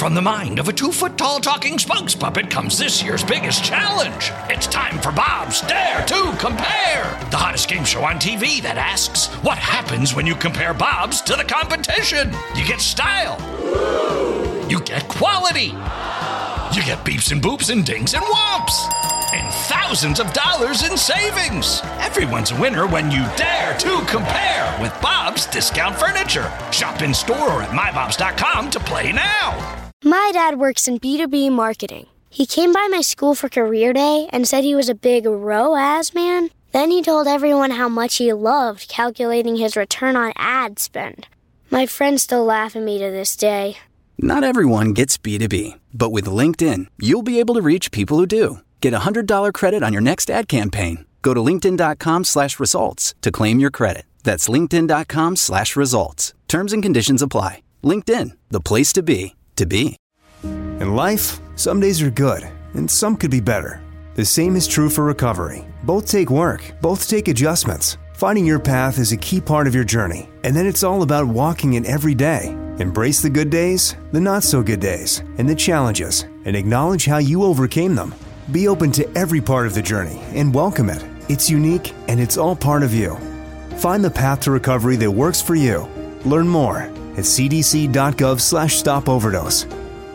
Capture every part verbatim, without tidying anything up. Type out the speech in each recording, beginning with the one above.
from the mind of a two-foot-tall talking spokes puppet comes this year's biggest challenge. It's time for Bob's Dare to Compare, the hottest game show on T V that asks, what happens when you compare Bobs to the competition? You get style. You get quality. You get beeps and boops and dings and whomps. And thousands of dollars in savings. Everyone's a winner when you dare to compare with Bob's Discount Furniture. Shop in store or at my bobs dot com to play now. My dad works in B two B marketing. He came by my school for career day and said he was a big R O A S man. Then he told everyone how much he loved calculating his return on ad spend. My friends still laugh at me to this day. Not everyone gets B two B, but with LinkedIn, you'll be able to reach people who do. Get a one hundred dollars credit on your next ad campaign. Go to linkedin.com slash results to claim your credit. That's linkedin.com slash results. Terms and conditions apply. LinkedIn, the place to be, to be. In life, some days are good, and some could be better. The same is true for recovery. Both take work, both take adjustments. Finding your path is a key part of your journey, and then it's all about walking it every day. Embrace the good days, the not-so-good days, and the challenges, and acknowledge how you overcame them. Be open to every part of the journey and welcome it. It's unique and it's all part of you. Find the path to recovery that works for you. Learn more at cdc.gov slash stop overdose.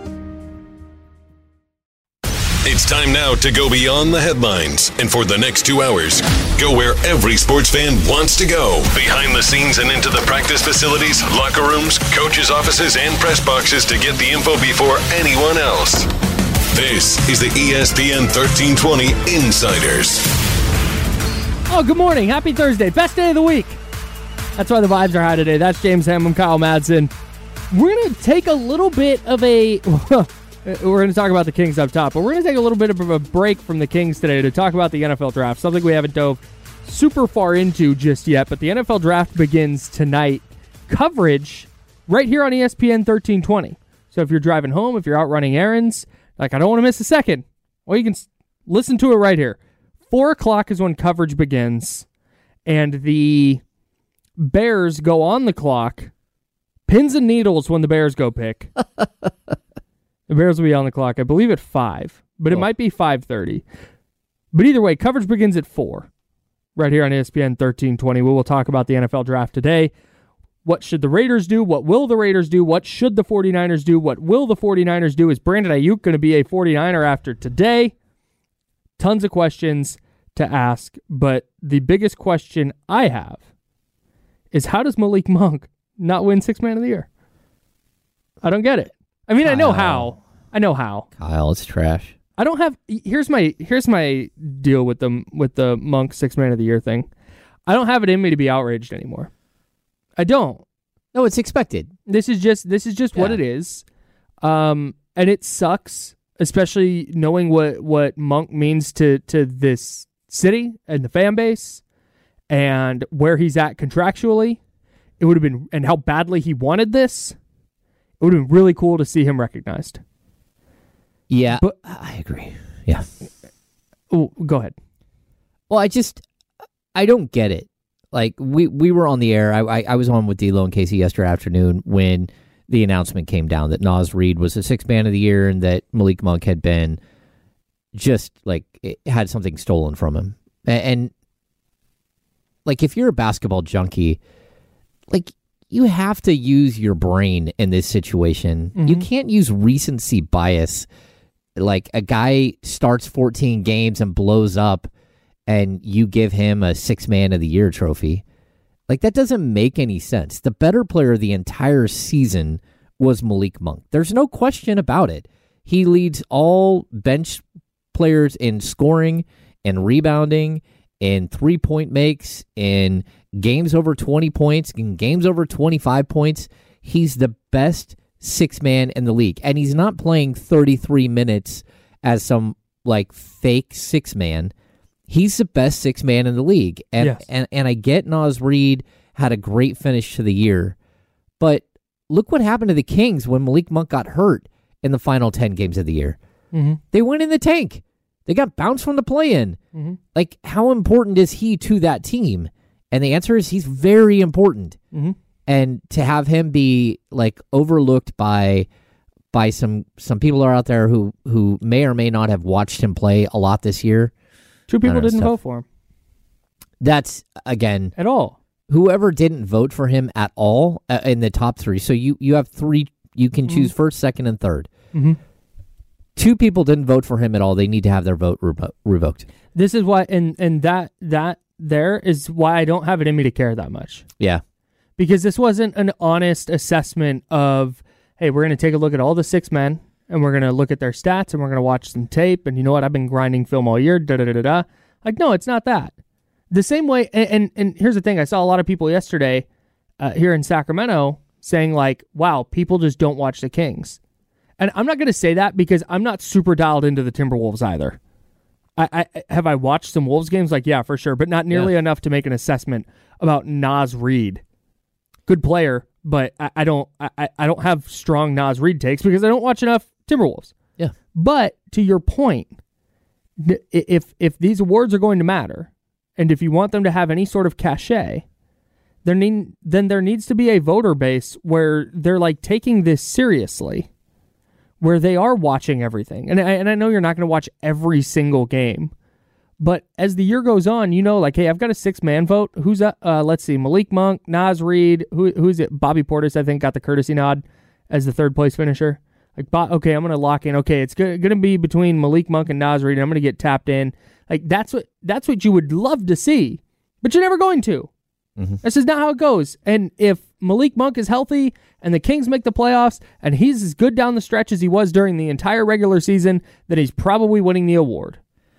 It's time now to go beyond the headlines. And for the next two hours, go where every sports fan wants to go. Behind the scenes and into the practice facilities, locker rooms, coaches' offices, and press boxes to get the info before anyone else. This is the E S P N thirteen twenty Insiders. Oh, good morning. Happy Thursday. Best day of the week. That's why the vibes are high today. That's James Ham. I'm Kyle Madsen. We're going to take a little bit of a... we're going to talk about the Kings up top, but we're going to take a little bit of a break from the Kings today to talk about the N F L Draft, something we haven't dove super far into just yet, but the N F L Draft begins tonight. Coverage right here on E S P N thirteen twenty. So if you're driving home, if you're out running errands... Like, I don't want to miss a second. Well, you can listen to it right here. Four o'clock is when coverage begins, and the Bears go on the clock. Pins and needles when the Bears go pick. The Bears will be on the clock, I believe, at five, but it oh. might be five thirty. But either way, coverage begins at four, right here on E S P N thirteen twenty. We will talk about the N F L Draft today. What should the Raiders do? What will the Raiders do? What should the 49ers do? What will the 49ers do? Is Brandon Ayuk going to be a 49er after today? Tons of questions to ask, but the biggest question I have is how does Malik Monk not win Sixth Man of the Year? I don't get it. I mean, Kyle. I know how. I know how. Kyle, it's trash. I don't have... Here's my here's my deal with the, with the Monk Sixth Man of the Year thing. I don't have it in me to be outraged anymore. I don't. No, it's expected. This is just this is just yeah. what it is. Um, and it sucks, especially knowing what, what Monk means to, to this city and the fan base and where he's at contractually. It would have been, and how badly he wanted this. It would have been really cool to see him recognized. Yeah, but I agree. Yeah. Oh, go ahead. Well, I just, I don't get it. Like, we, we were on the air. I, I I was on with D-Lo and Casey yesterday afternoon when the announcement came down that Naz Reid was the sixth man of the year and that Malik Monk had been just, like, it had something stolen from him. And, and, like, if you're a basketball junkie, like, you have to use your brain in this situation. Mm-hmm. You can't use recency bias. Like, a guy starts fourteen games and blows up, and you give him a six man of the year trophy. Like, that doesn't make any sense. The better player of the entire season was Malik Monk. There's no question about it. He leads all bench players in scoring and rebounding, in three-point makes, in games over twenty points, in games over twenty-five points. He's the best six man in the league. And he's not playing thirty-three minutes as some, like, fake six man. He's the best six man in the league. And, yes. and and I get Naz Reid had a great finish to the year, but look what happened to the Kings when Malik Monk got hurt in the final ten games of the year. Mm-hmm. They went in the tank. They got bounced from the play-in. Mm-hmm. Like, how important is he to that team? And the answer is he's very important. Mm-hmm. And to have him be, like, overlooked by by some some people are out there who who may or may not have watched him play a lot this year. Two people know, didn't stuff. vote for him That's again at all. Whoever didn't vote for him at all uh, in the top three. So you you have three. You can choose mm-hmm. first, second, and third. Mm-hmm. Two people didn't vote for him at all. They need to have their vote revo- revoked. This is why, and and that that there is why I don't have it in me to care that much. Yeah, because this wasn't an honest assessment of, hey, we're going to take a look at all the six men and we're going to look at their stats and we're going to watch some tape. And you know what? I've been grinding film all year. Da da da da da. Like, no, it's not that. The same way, and and, and here's the thing: I saw a lot of people yesterday uh, here in Sacramento saying like, "Wow, people just don't watch the Kings." And I'm not going to say that because I'm not super dialed into the Timberwolves either. I, I have I watched some Wolves games, like yeah, for sure, but not nearly yeah. enough to make an assessment about Naz Reid. Good player, but I, I don't I, I don't have strong Naz Reid takes because I don't watch enough Timberwolves. Yeah. But to your point, if if these awards are going to matter, and if you want them to have any sort of cachet, there need then there needs to be a voter base where they're like taking this seriously. Where they are watching everything. And I, and I know you're not going to watch every single game, but as the year goes on, you know, like, hey, I've got a six-man vote. Who's that? Uh, let's see, Malik Monk, Naz Reid, who who is it? Bobby Portis, I think, got the courtesy nod as the third-place finisher. Like, okay, I'm going to lock in. Okay, it's going to be between Malik Monk and Naz Reid, and I'm going to get tapped in. Like, that's what that's what you would love to see, but you're never going to. Mm-hmm. This is not how it goes. And if Malik Monk is healthy and the Kings make the playoffs and he's as good down the stretch as he was during the entire regular season, then he's probably winning the award.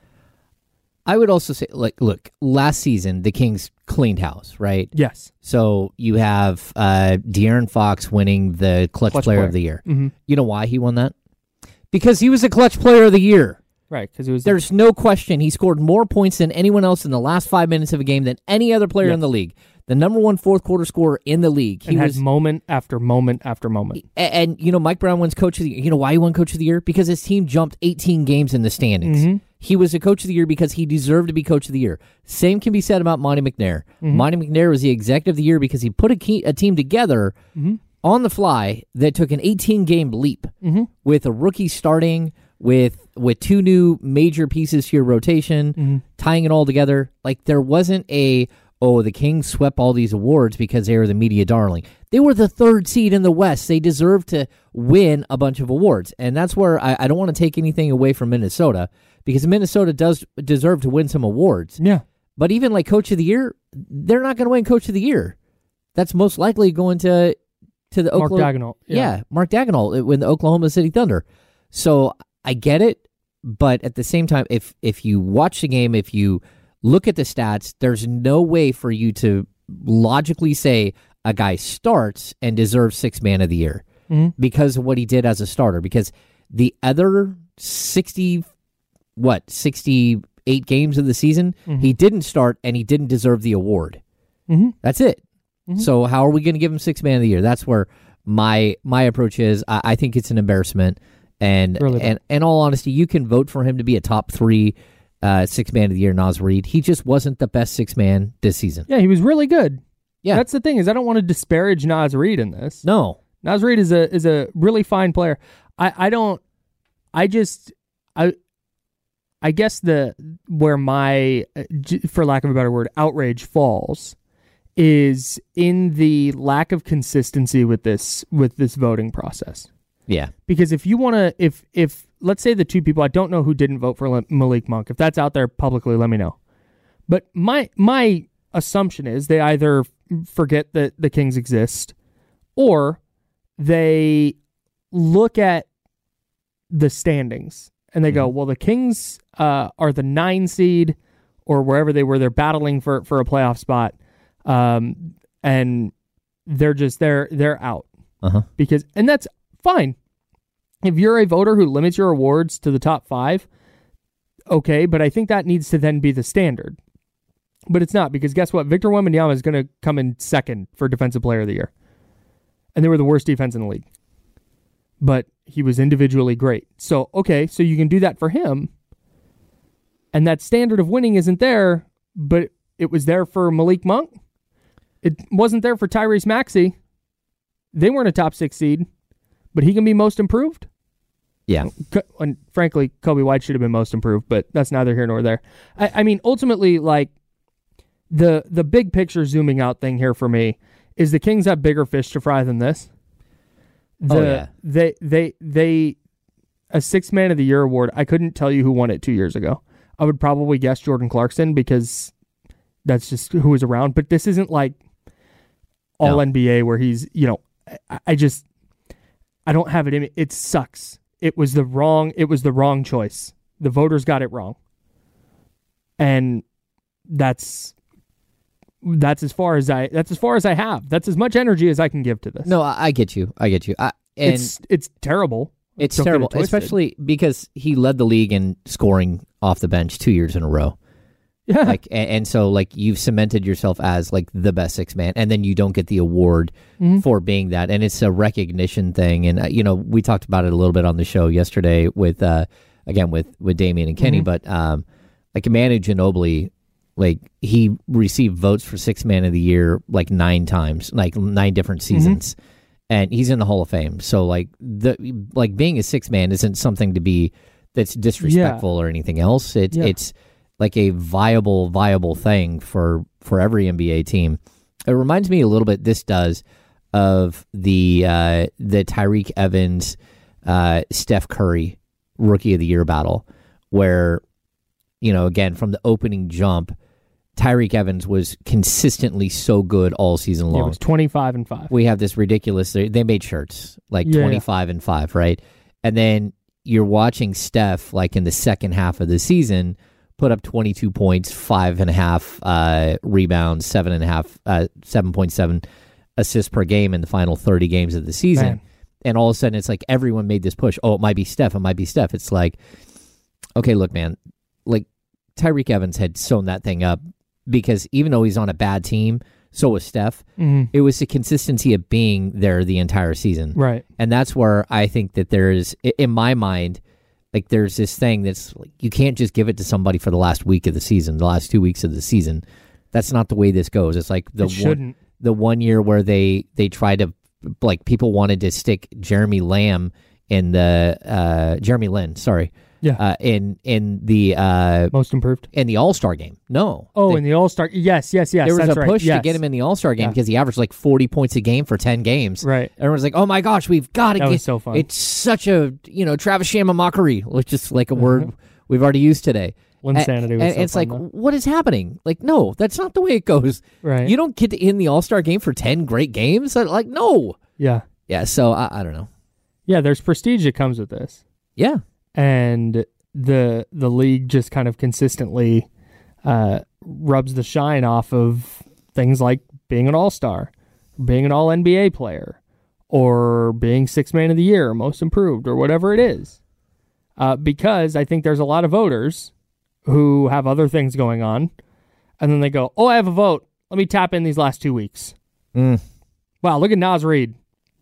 I would also say, like, look, last season, the Kings cleaned house, right? Yes. So you have uh, De'Aaron Fox winning the Clutch, clutch player, player of the Year. Mm-hmm. You know why he won that? Because he was a Clutch Player of the Year. Right, because it was. There's the... no question he scored more points than anyone else in the last five minutes of a game than any other player yes. in the league. The number one fourth quarter scorer in the league. He and was had moment after moment after moment. And, and you know, Mike Brown wins Coach of the Year. You know why he won Coach of the Year? Because his team jumped eighteen games in the standings. Mm-hmm. He was a Coach of the Year because he deserved to be Coach of the Year. Same can be said about Monty McNair. Mm-hmm. Monty McNair was the Executive of the Year because he put a, key, a team together mm-hmm. on the fly that took an eighteen-game leap mm-hmm. with a rookie starting. With with two new major pieces to your rotation, mm-hmm. tying it all together. Like, there wasn't a, oh, the Kings swept all these awards because they were the media darling. They were the third seed in the West. They deserved to win a bunch of awards. And that's where I, I don't want to take anything away from Minnesota, because Minnesota does deserve to win some awards. Yeah. But even like Coach of the Year, they're not going to win Coach of the Year. That's most likely going to, to the Mark Oklahoma. Daigneault. Yeah. yeah, Mark Daigneault with the Oklahoma City Thunder. So I get it, but at the same time, if if you watch the game, if you look at the stats, there's no way for you to logically say a guy starts and deserves sixth man of the year mm-hmm. because of what he did as a starter. Because the other sixty, what, sixty-eight games of the season, mm-hmm. he didn't start and he didn't deserve the award. Mm-hmm. That's it. Mm-hmm. So how are we going to give him sixth man of the year? That's where my my approach is. I, I think it's an embarrassment. And really and in all honesty, you can vote for him to be a top three uh, six man of the year, Naz Reid. He just wasn't the best six man this season. Yeah, he was really good. Yeah, that's the thing, is I don't want to disparage Naz Reid in this. No, Naz Reid is a is a really fine player. I, I don't. I just I. I guess the where my, for lack of a better word, outrage falls is in the lack of consistency with this with this voting process. Yeah. Because if you want to, if, if, let's say the two people, I don't know who didn't vote for Malik Monk. If that's out there publicly, let me know. But my, my assumption is they either forget that the Kings exist or they look at the standings and they mm-hmm. go, well, the Kings uh, are the nine seed or wherever they were, they're battling for, for a playoff spot. Um, and they're just, they're, they're out. Uh-huh. Because, and that's fine. If you're a voter who limits your awards to the top five, okay, but I think that needs to then be the standard. But it's not, because guess what? Victor Wembanyama is going to come in second for Defensive Player of the Year. And they were the worst defense in the league. But he was individually great. So, okay, so you can do that for him. And that standard of winning isn't there, but it was there for Malik Monk. It wasn't there for Tyrese Maxey. They weren't a top six seed. but he can be most improved. Yeah. And frankly, Kobe White should have been most improved, but that's neither here nor there. I, I mean, ultimately, like, the the big picture zooming out thing here for me is the Kings have bigger fish to fry than this. The, oh, yeah. They, they, they, a sixth man of the year award, I couldn't tell you who won it two years ago. I would probably guess Jordan Clarkson because that's just who was around. But this isn't like all N B A where he's, you know, I, I just, I don't have it in me. It sucks. It was the wrong, it was the wrong choice. The voters got it wrong. And that's, that's as far as I, that's as far as I have. That's as much energy as I can give to this. No, I, I get you. I get you. I, and it's, it's terrible. It's Don't terrible, get it especially because he led the league in scoring off the bench two years in a row. Yeah. Like, and, and so like you've cemented yourself as like the best six man, and then you don't get the award mm-hmm. for being that, and it's a recognition thing. And uh, you know, we talked about it a little bit on the show yesterday with uh, again with with Damian and Kenny, mm-hmm. but um, like Manu Ginobili, like he received votes for sixth man of the year like nine times, like nine different seasons. Mm-hmm. And he's in the Hall of Fame. So like the like being a six man isn't something to be that's disrespectful yeah. or anything else. It's yeah. it's like a viable viable thing for for every N B A team. It reminds me a little bit. This does of the uh, the Tyreke Evans, uh, Steph Curry Rookie of the Year battle, where you know again from the opening jump. Tyreke Evans was consistently so good all season long. Yeah, it was twenty-five and five. We have this ridiculous, they made shirts, like yeah, twenty-five yeah. and five, right? And then you're watching Steph, like in the second half of the season, put up twenty-two points, five and a half uh, rebounds, seven and a half, uh, seven point seven assists per game in the final thirty games of the season. Man. And all of a sudden, it's like everyone made this push. Oh, it might be Steph. It might be Steph. It's like, okay, look, man, like Tyreke Evans had sewn that thing up. Because even though he's on a bad team, so was Steph. Mm-hmm. It was the consistency of being there the entire season. Right. And that's where I think that there is, in my mind, like there's this thing that's like, you can't just give it to somebody for the last week of the season, the last two weeks of the season. That's not the way this goes. It's like the it one, the one year where they, they tried to, like people wanted to stick Jeremy Lamb in the, uh, Jeremy Lin, sorry. Yeah, uh, in in the uh, most improved in the All Star game. No, oh, they, in the All Star, yes, yes, yes. There was that's a right. push yes. to get him in the All Star game yeah. because he averaged like forty points a game for ten games. Right, everyone's like, "Oh my gosh, we've got to that get." Was so fun. It's such a you know Travis Shamma mockery, which is like a word we've already used today. Insanity. And, was and so it's fun, like, though. what is happening? Like, no, that's not the way it goes. Right, you don't get to in the All Star game for ten great games. Like, no. Yeah, yeah. So I, I don't know. Yeah, there's prestige that comes with this. Yeah, and. the the league just kind of consistently uh, rubs the shine off of things like being an all-star, being an all-N B A player, or being sixth man of the year, most improved, or whatever it is. Uh, because I think there's a lot of voters who have other things going on, and then they go, oh, I have a vote. Let me tap in these last two weeks. Mm. Wow, look at Naz Reid.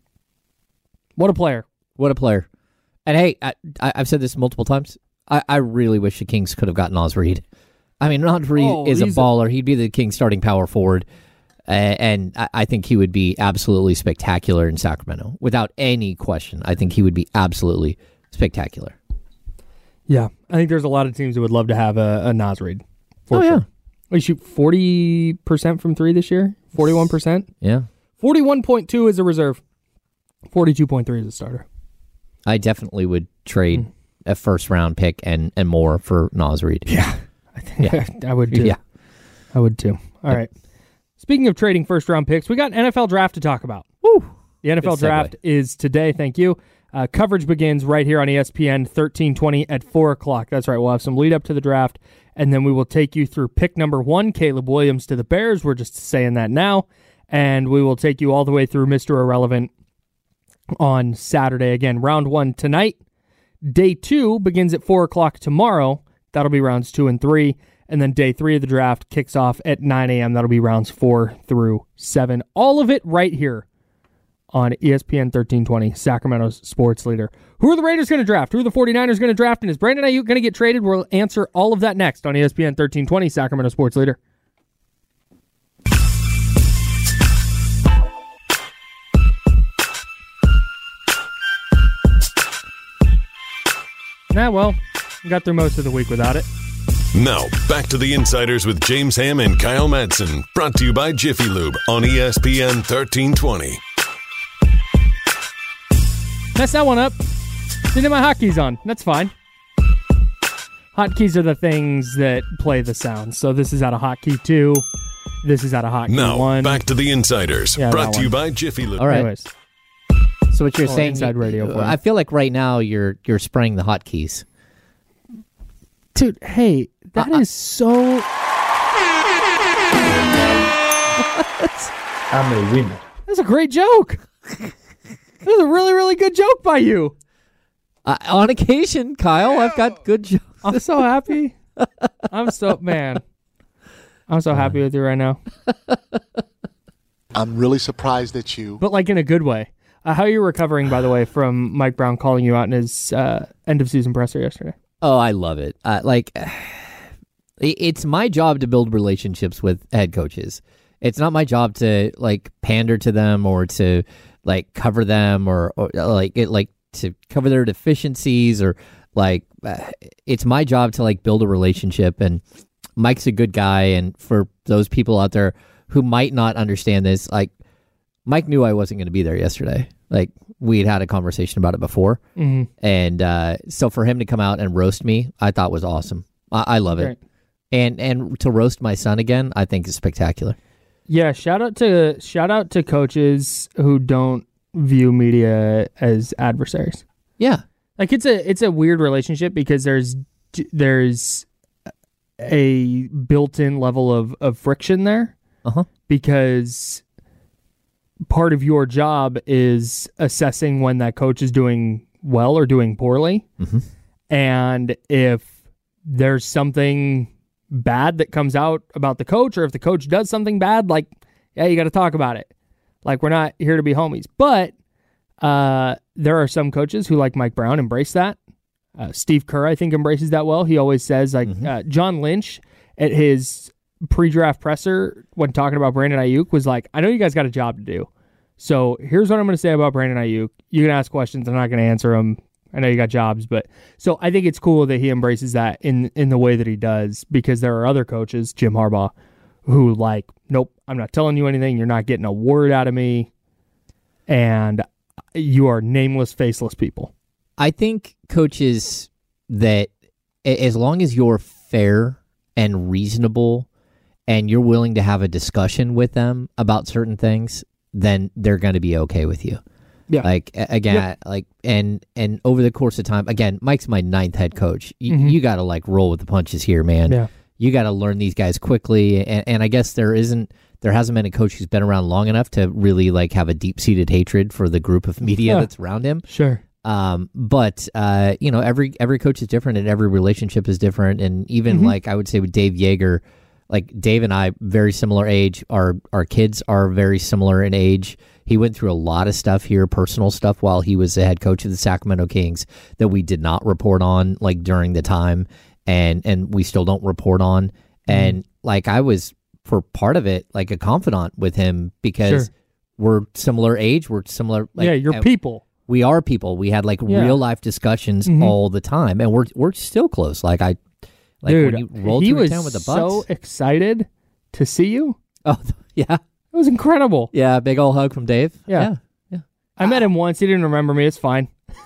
What a player. What a player. And hey, I, I, I've said this multiple times. I, I really wish the Kings could have gotten Naz Reid. I mean, Naz Reid oh, is a baller. A... He'd be the Kings starting power forward. Uh, and I, I think he would be absolutely spectacular in Sacramento. Without any question. I think he would be absolutely spectacular. Yeah. I think there's a lot of teams that would love to have a, a Naz Reid. Oh, sure. yeah. We shoot forty percent from three this year? forty-one percent? Yeah. forty-one point two is a reserve. forty-two point three is a starter. I definitely would trade... Mm. a first-round pick and, and more for Naz Reid. Yeah. I think yeah. I would too. Yeah. I would too. All yep. right. Speaking of trading first-round picks, we got an N F L draft to talk about. Woo. The N F L Good draft segue. is today. Thank you. Uh, coverage begins right here on E S P N thirteen twenty at four o'clock. That's right. We'll have some lead up to the draft, and then we will take you through pick number one, Caleb Williams to the Bears. We're just saying that now. And we will take you all the way through Mister Irrelevant on Saturday. Again, round one tonight. Day two begins at four o'clock tomorrow. That'll be rounds two and three. And then day three of the draft kicks off at nine a.m. That'll be rounds four through seven. All of it right here on E S P N thirteen twenty, Sacramento's sports leader. Who are the Raiders going to draft? Who are the 49ers going to draft? And is Brandon Ayuk going to get traded? We'll answer all of that next on E S P N thirteen twenty, Sacramento sports leader. Nah, well, got through most of the week without it. Now, back to the Insiders with James Ham and Kyle Madsen. Brought to you by Jiffy Lube on E S P N thirteen twenty. Mess that one up. Didn't have my hotkeys on. That's fine. Hotkeys are the things that play the sound. So this is out of hotkey two. This is out of hotkey now, one. Back to the Insiders. Yeah, brought to one. you by Jiffy Lube. All right. Anyways. So what you're Oh, saying? Inside Radio for I you. feel like right now you're you're spraying the hotkeys. Dude, hey, that Uh, is so... I'm a winner. That's a great joke. That was a really, really good joke by you. Uh, on occasion, Kyle, I've got good jokes. I'm so happy. I'm so... Man. I'm so happy with you right now. I'm really surprised at you. But like in a good way. Uh, how are you recovering, by the way, from Mike Brown calling you out in his uh, end-of-season presser yesterday? Oh, I love it. Uh, like, it's my job to build relationships with head coaches. It's not my job to like pander to them or to like cover them or, or like it like to cover their deficiencies or like uh, it's my job to like build a relationship. And Mike's a good guy. And for those people out there who might not understand this, like Mike knew I wasn't going to be there yesterday. Like we had had a conversation about it before. Mm-hmm. And uh, so for him to come out and roast me, I thought was awesome. I, I love Great. it. And and to roast my son again, I think is spectacular. Yeah, shout out to shout out to coaches who don't view media as adversaries. Yeah. Like it's a it's a weird relationship because there's there's a built-in level of, of friction there. Uh-huh. Because part of your job is assessing when that coach is doing well or doing poorly. Mm-hmm. And if there's something bad that comes out about the coach, or if the coach does something bad, like, yeah, you got to talk about it. Like, we're not here to be homies. But uh, there are some coaches who, like Mike Brown, embrace that. Uh, Steve Kerr, I think, embraces that well. He always says, like, Mm-hmm. uh, John Lynch at his pre-draft presser when talking about Brandon Ayuk was like, I know you guys got a job to do. So here's what I'm going to say about Brandon Ayuk. You can ask questions. I'm not going to answer them. I know you got jobs, but so I think it's cool that he embraces that in, in the way that he does, because there are other coaches, Jim Harbaugh, who like, nope, I'm not telling you anything. You're not getting a word out of me. And you are nameless, faceless people. I think coaches that a- as long as you're fair and reasonable and you're willing to have a discussion with them about certain things, then they're going to be okay with you. Yeah. Like a- again, Yep. like and and over the course of time, again, Mike's my ninth head coach. Y- Mhm. You got to like roll with the punches here, man. Yeah. You got to learn these guys quickly, and, and I guess there isn't, there hasn't been a coach who's been around long enough to really like have a deep seated hatred for the group of media Yeah. that's around him. Sure. Um, but uh, you know, every every coach is different, and every relationship is different, and even Mhm. like I would say with Dave Yeager, like Dave and I, very similar age. Our our kids are very similar in age. He went through a lot of stuff here, personal stuff, while he was the head coach of the Sacramento Kings that we did not report on, like during the time, and and we still don't report on. Mm-hmm. And like I was for part of it, like a confidant with him because Sure. we're similar age, we're similar. Like, yeah, you're and people. We are people. We had like Yeah. real life discussions Mhm. all the time, and we're we're still close. Like I, like Dude, when you rolled he through was town with the so Bucks. excited to see you. Oh yeah, It was incredible. yeah. Big old hug from Dave. Yeah. yeah. I met him once. He didn't remember me. It's fine.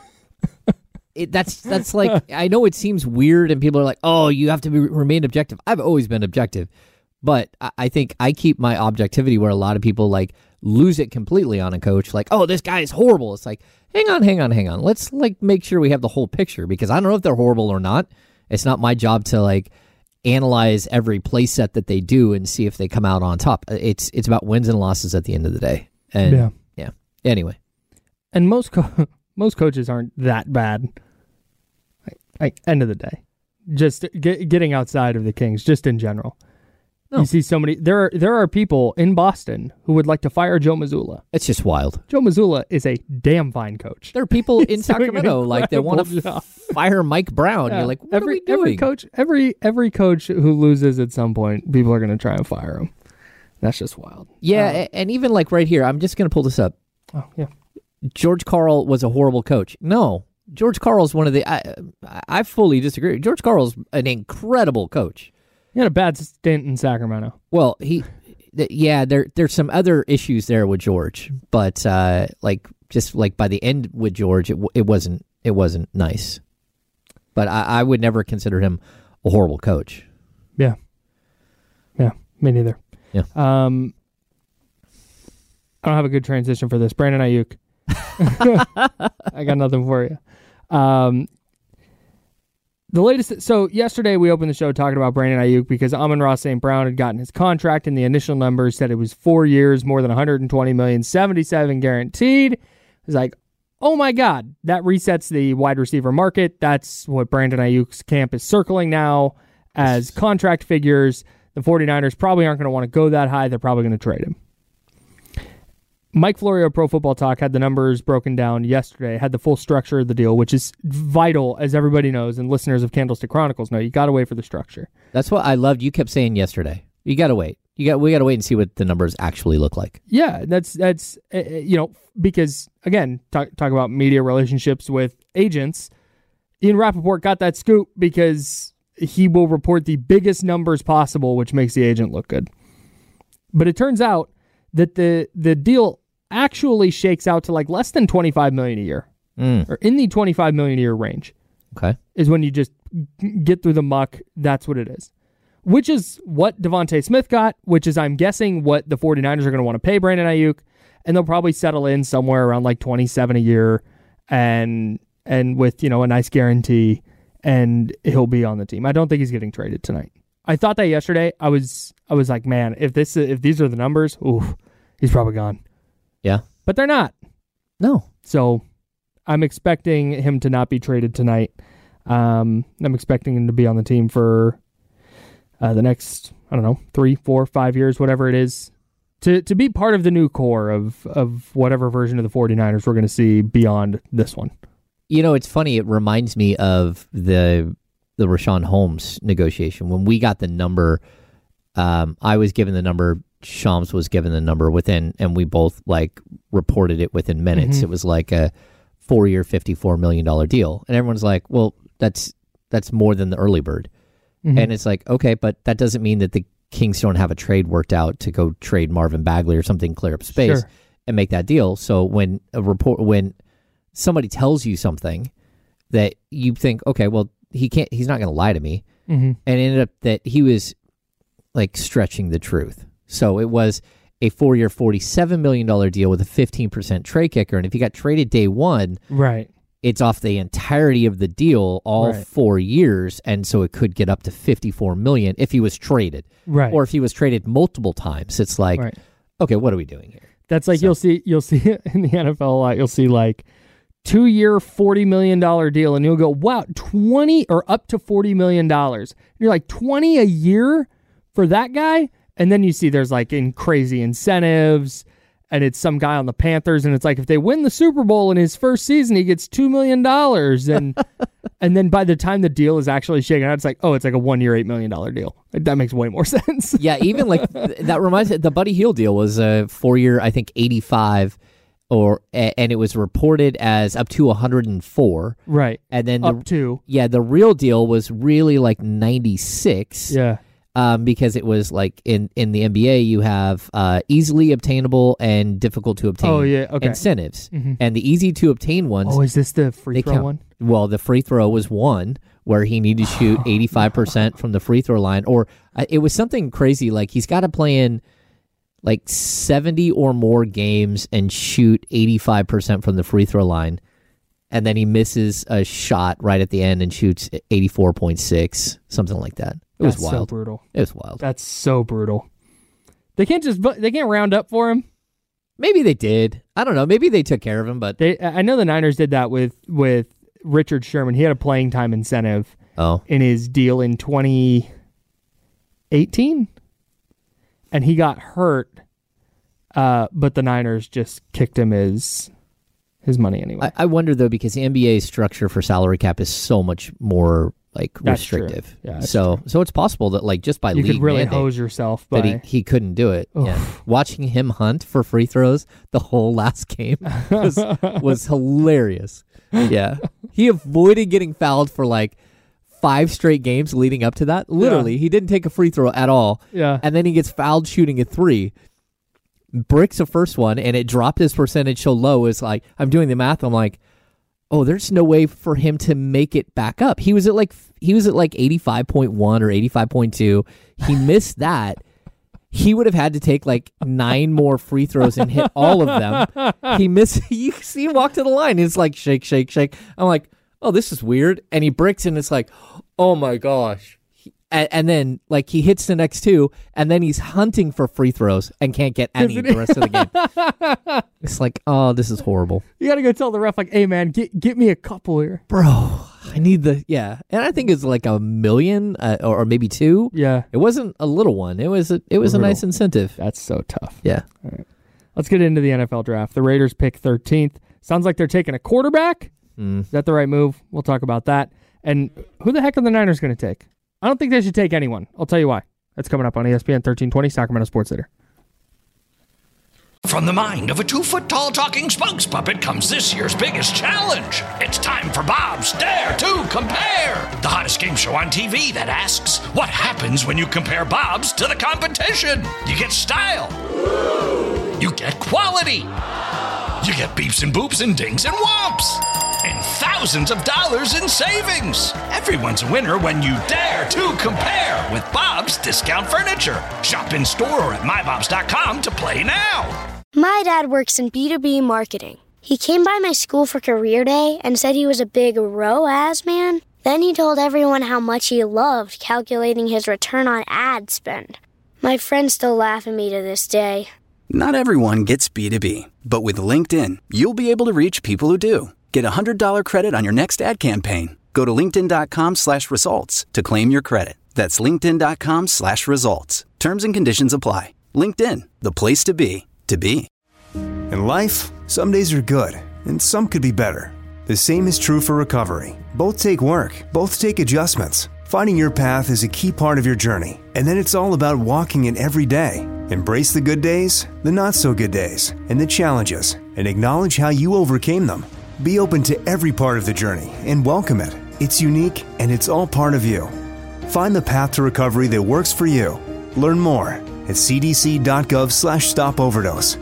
It, that's that's like I know it seems weird, and people are like, "Oh, you have to be, remain objective." I've always been objective, but I, I think I keep my objectivity where a lot of people like lose it completely on a coach. Like, "Oh, this guy is horrible." It's like, hang on, hang on, hang on. Let's like make sure we have the whole picture, because I don't know if they're horrible or not. It's not my job to like analyze every play set that they do and see if they come out on top. It's it's about wins and losses at the end of the day. And Yeah. yeah. Anyway, And most co- most coaches aren't that bad. Like, like end of the day, just get, getting outside of the Kings, just in general. No. You see so many. There are there are people in Boston who would like to fire Joe Mazzulla. it's just wild. Joe Mazzulla is a damn fine coach. There are people in He's doing an Sacramento like they want to incredible job. fire Mike Brown. Yeah. You're like, what every are we doing? every coach every every coach who loses at some point, people are going to try and fire him. That's just wild. Yeah, Um, a- and even like right here, I'm just going to pull this up. oh yeah. George Karl was a horrible coach. No, George Karl's one of the. I, I fully disagree. George Karl's an incredible coach. He had a bad stint in Sacramento. Well, he, th- yeah, there there's some other issues there with George, but uh, like just like by the end with George, it, it wasn't it wasn't nice. But I, I would never consider him a horrible coach. Yeah, yeah, me neither. Yeah. Um, I don't have a good transition for this. Brandon Ayuk. I got nothing for you. Um, the latest. So yesterday we opened the show talking about Brandon Ayuk because Amon-Ra Saint Brown had gotten his contract, and the initial numbers said it was four years, more than one hundred twenty million dollars, seventy-seven guaranteed. It was like, oh my God, that resets the wide receiver market. That's what Brandon Ayuk's camp is circling now as contract figures. The 49ers probably aren't going to want to go that high. They're probably going to trade him. Mike Florio, Pro Football Talk, had the numbers broken down yesterday, had the full structure of the deal, which is vital, as everybody knows, and listeners of Candlestick Chronicles know. You got to wait for the structure. That's what I loved. You kept saying yesterday. You got to wait. You got. We got to wait and see what the numbers actually look like. Yeah, that's that's uh, you know because again, talk talk about media relationships with agents. Ian Rappaport got that scoop because he will report the biggest numbers possible, which makes the agent look good. But it turns out that the the deal actually shakes out to like less than twenty-five million dollars a year, mm. or in the twenty-five million dollars a year range. Okay. Is when you just get through the muck. That's what it is. Which is what Devontae Smith got, which is, I'm guessing, what the 49ers are going to want to pay Brandon Ayuk, and they'll probably settle in somewhere around like twenty-seven a year, and and with, you know, a nice guarantee, and he'll be on the team. I don't think he's getting traded tonight. I thought that yesterday. I was I was like, man, if this if these are the numbers, oof, he's probably gone. Yeah. But they're not. No. So I'm expecting him to not be traded tonight. Um, I'm expecting him to be on the team for uh, the next, I don't know, three, four, five years, whatever it is, to to be part of the new core of, of whatever version of the 49ers we're going to see beyond this one. You know, it's funny. It reminds me of the the Rashawn Holmes negotiation. When we got the number, um, I was given the number, Shams was given the number within, and we both like reported it within minutes. Mm-hmm. It was like a four-year, fifty-four million dollars deal. And everyone's like, well, that's that's more than the early bird. Mm-hmm. And it's like, okay, but that doesn't mean that the Kings don't have a trade worked out to go trade Marvin Bagley or something, clear up space, sure, and make that deal. So when a report, when somebody tells you something that you think, okay, well, he can't, he's not going to lie to me. Mm-hmm. And it ended up that he was like stretching the truth. So it was a four-year, forty-seven million dollars deal with a fifteen percent trade kicker. And if he got traded day one, right, it's off the entirety of the deal, all right. four years. And so it could get up to fifty-four million dollars if he was traded. Right. Or if he was traded multiple times. It's like, right. okay, what are we doing here? That's like, so. you'll see, you'll see in the N F L a lot, you'll see like two-year, forty million dollars deal, and you'll go, wow, twenty or up to forty million dollars. You're like, twenty a year for that guy? And then you see there's like in crazy incentives, and it's some guy on the Panthers, and it's like if they win the Super Bowl in his first season, he gets two million dollars. And and then by the time the deal is actually shaken out, it's like, oh, it's like a one-year, eight million dollars deal. That makes way more sense. Yeah, even like that reminds me, the Buddy Hield deal was a four-year, I think, eighty-five, or and it was reported as up to one hundred four. Right. And then up the, to. Yeah, the real deal was really like ninety-six. Yeah. Um, because it was like in, in the N B A, you have uh, easily obtainable and difficult to obtain oh, yeah. okay. incentives. Mm-hmm. And the easy to obtain ones. Oh, is this the free throw count. one? Well, the free throw was one where he needed to shoot eighty-five percent from the free throw line. Or uh, it was something crazy. Like he's got to play in like seventy or more games and shoot eighty-five percent from the free throw line. And then he misses a shot right at the end and shoots eighty-four point six, something like that. It That's was wild. so brutal. It was wild. That's so brutal. They can't just they can't round up for him. Maybe they did. I don't know. Maybe they took care of him, but they. I know the Niners did that with with Richard Sherman. He had a playing time incentive. Oh. In his deal in twenty eighteen, and he got hurt. Uh, but the Niners just kicked him his his money anyway. I, I wonder though, because the N B A structure for salary cap is so much more like That's restrictive. True. Yeah, that's so true. so it's possible that like just by you league could really mandate, hose yourself by that he, he couldn't do it. Yeah. Watching him hunt for free throws the whole last game was, was hilarious. Yeah. He avoided getting fouled for like five straight games leading up to that. Literally, yeah. He didn't take a free throw at all. Yeah. And then he gets fouled shooting a three. Bricks the first one, and it dropped his percentage so low. It's like, I'm doing the math. I'm like, oh, there's no way for him to make it back up. He was at like he was at like eighty-five point one or eighty-five point two. He missed that. He would have had to take like nine more free throws and hit all of them. He missed. You see him walk to the line. And it's like shake, shake, shake. I'm like, oh, this is weird. And he bricks, and it's like, oh my gosh. And, and then like he hits the next two, and then he's hunting for free throws and can't get any the rest of the game. It's like, oh, this is horrible. You got to go tell the ref like, hey man, get get me a couple here, bro. I need the yeah, and I think it's like a million uh, or, or maybe two. Yeah, it wasn't a little one. It was a, it was Brutal. a nice incentive. That's so tough. Yeah. All right, let's get into the N F L draft. The Raiders pick thirteenth. Sounds like they're taking a quarterback. Mm. Is that the right move? We'll talk about that. And who the heck are the Niners going to take? I don't think they should take anyone. I'll tell you why. That's coming up on E S P N thirteen twenty, Sacramento Sports Leader. From the mind of a two-foot-tall talking spokes puppet comes this year's biggest challenge. It's time for Bob's Dare to Compare, the hottest game show on T V that asks, what happens when you compare Bob's to the competition? You get style. You get quality. You get beeps and boops and dings and whomps. And thousands of dollars in savings. Everyone's a winner when you dare to compare with Bob's Discount Furniture. Shop in store or at my bobs dot com to play now. My dad works in B two B marketing. He came by my school for career day and said he was a big R O A S man. Then he told everyone how much he loved calculating his return on ad spend. My friends still laugh at me to this day. Not everyone gets B two B, but with LinkedIn, you'll be able to reach people who do. Get a one hundred dollars credit on your next ad campaign. Go to linkedin.com slash results to claim your credit. That's linkedin.com slash results. Terms and conditions apply. LinkedIn, the place to be, to be. In life, some days are good, and some could be better. The same is true for recovery. Both take work, both take adjustments. Finding your path is a key part of your journey, and then it's all about walking it every day. Embrace the good days, the not-so-good days, and the challenges, and acknowledge how you overcame them. Be open to every part of the journey and welcome it. It's unique, and it's all part of you. Find the path to recovery that works for you. Learn more at cdc.gov slash stop overdose.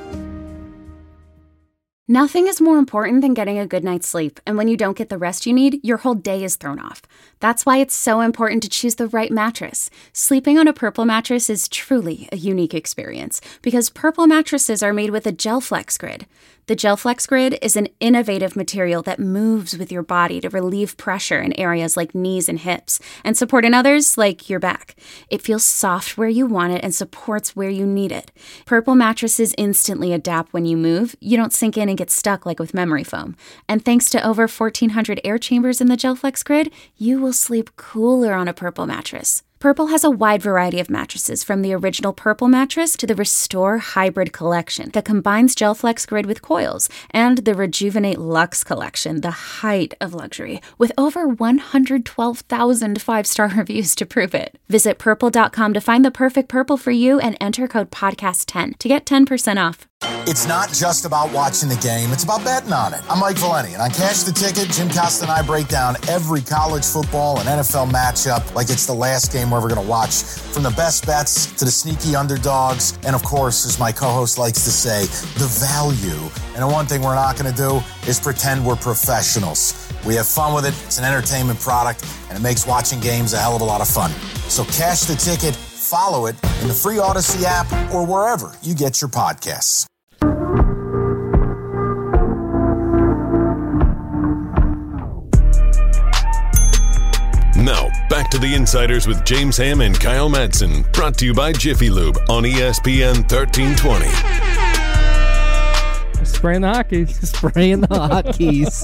Nothing is more important than getting a good night's sleep, and when you don't get the rest you need, your whole day is thrown off. That's why it's so important to choose the right mattress. Sleeping on a Purple mattress is truly a unique experience because Purple mattresses are made with a GelFlex Grid. The GelFlex Grid is an innovative material that moves with your body to relieve pressure in areas like knees and hips and support in others like your back. It feels soft where you want it and supports where you need it. Purple mattresses instantly adapt when you move. You don't sink in and get stuck like with memory foam. And thanks to over fourteen hundred air chambers in the GelFlex Grid, you will sleep cooler on a Purple mattress. Purple has a wide variety of mattresses, from the original Purple mattress to the Restore Hybrid collection that combines GelFlex Grid with coils, and the Rejuvenate Luxe collection, the height of luxury, with over one hundred twelve thousand five-star reviews to prove it. Visit purple dot com to find the perfect Purple for you and enter code podcast ten to get ten percent off. It's not just about watching the game, it's about betting on it. I'm Mike Valeni, and on Cash the Ticket, Jim Costa and I break down every college football and N F L matchup like it's the last game we're ever going to watch. From the best bets to the sneaky underdogs, and of course, as my co-host likes to say, the value. And the one thing we're not going to do is pretend we're professionals. We have fun with it, it's an entertainment product, and it makes watching games a hell of a lot of fun. So Cash the Ticket, follow it in the free Odyssey app or wherever you get your podcasts. Now, back to the Insiders with James Ham and Kyle Madsen, brought to you by Jiffy Lube on E S P N thirteen twenty. Spraying the hotkeys. Spraying the hotkeys.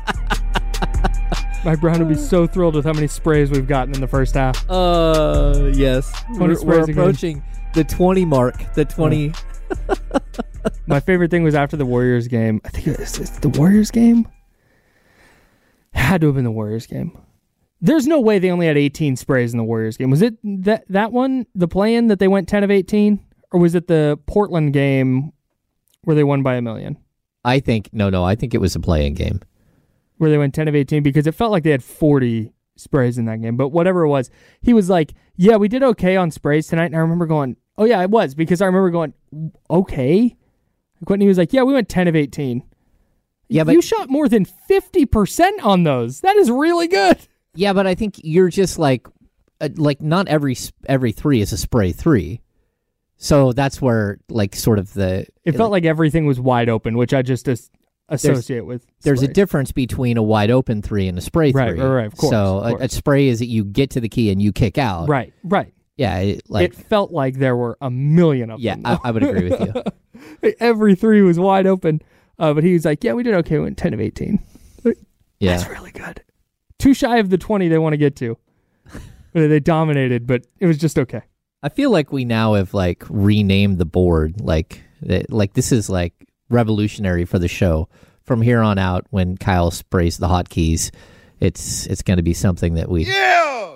My Brown would be so thrilled with how many sprays we've gotten in the first half. Uh, yes. We're, we're approaching the twenty mark. The twenty. Yeah. My favorite thing was after the Warriors game. I think it was, it the Warriors game? It had to have been the Warriors game. There's no way they only had eighteen sprays in the Warriors game. Was it that that one, the play-in that they went ten of eighteen? Or was it the Portland game where they won by a million? I think, no, no, I think it was a play-in game. Where they went ten of eighteen, because it felt like they had forty sprays in that game. But whatever it was, he was like, yeah, we did okay on sprays tonight. And I remember going, oh yeah, it was, because I remember going, okay? Quentin, he was like, yeah, we went ten of eighteen. Yeah, but you shot more than fifty percent on those. That is really good. Yeah, but I think you're just like, uh, like not every every three is a spray three. So that's where, like, sort of the... It felt like, like everything was wide open, which I just as, associate there's, with sprays. There's a difference between a wide open three and a spray right, three. Right, right, of course. So of course. A, a spray is that you get to the key and you kick out. Right, right. Yeah, it, like... It felt like there were a million of yeah, them. Yeah, I, I would agree with you. Every three was wide open. Uh, but he was like, yeah, we did okay. We went ten of eighteen. Like, yeah. That's really good. Too shy of the twenty they want to get to. They dominated, but it was just okay. I feel like we now have like renamed the board. Like, like this is like revolutionary for the show. From here on out, when Kyle sprays the hotkeys, it's it's going to be something that we. Yeah.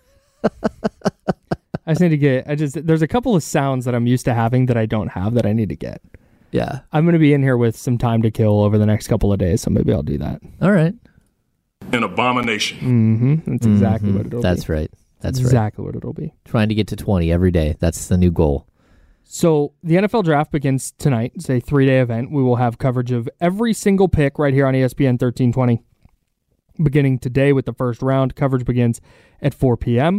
I just need to get. I just there's a couple of sounds that I'm used to having that I don't have that I need to get. Yeah, I'm going to be in here with some time to kill over the next couple of days, so maybe I'll do that. All right. An abomination. Mm-hmm. That's exactly mm-hmm. what it'll That's be. That's right. That's exactly right. what it'll be. Trying to get to twenty every day. That's the new goal. So the N F L draft begins tonight. It's a three-day event. We will have coverage of every single pick right here on E S P N thirteen twenty. Beginning today with the first round. Coverage begins at four p.m.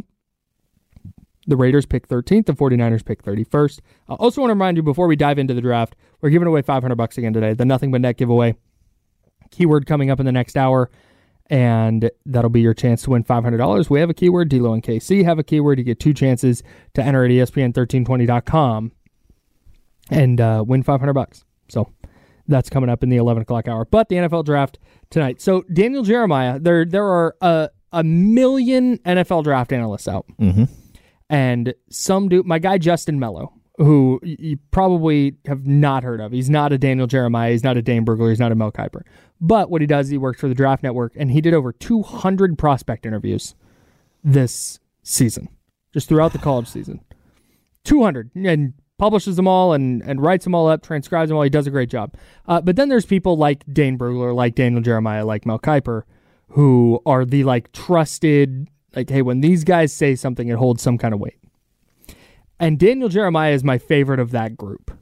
The Raiders pick thirteenth. The 49ers pick thirty-first. I also want to remind you, before we dive into the draft, we're giving away five hundred bucks again today. The Nothing But Net giveaway. Keyword coming up in the next hour. And that'll be your chance to win five hundred dollars. We have a keyword. D-Lo and K C have a keyword. You get two chances to enter at E S P N thirteen twenty dot com and uh, win five hundred bucks. So that's coming up in the eleven o'clock hour. But the N F L draft tonight. So Daniel Jeremiah, there there are a, a million N F L draft analysts out. Mm-hmm. And some do. My guy Justin Mello, who you probably have not heard of. He's not a Daniel Jeremiah. He's not a Dane Brugler. He's not a Mel Kiper. But what he does, he works for the Draft Network, and he did over two hundred prospect interviews this season, just throughout the college season. two hundred, and publishes them all and, and writes them all up, transcribes them all. He does a great job. Uh, but then there's people like Dane Brugler, like Daniel Jeremiah, like Mel Kiper, who are the like trusted, like, hey, when these guys say something, it holds some kind of weight. And Daniel Jeremiah is my favorite of that group.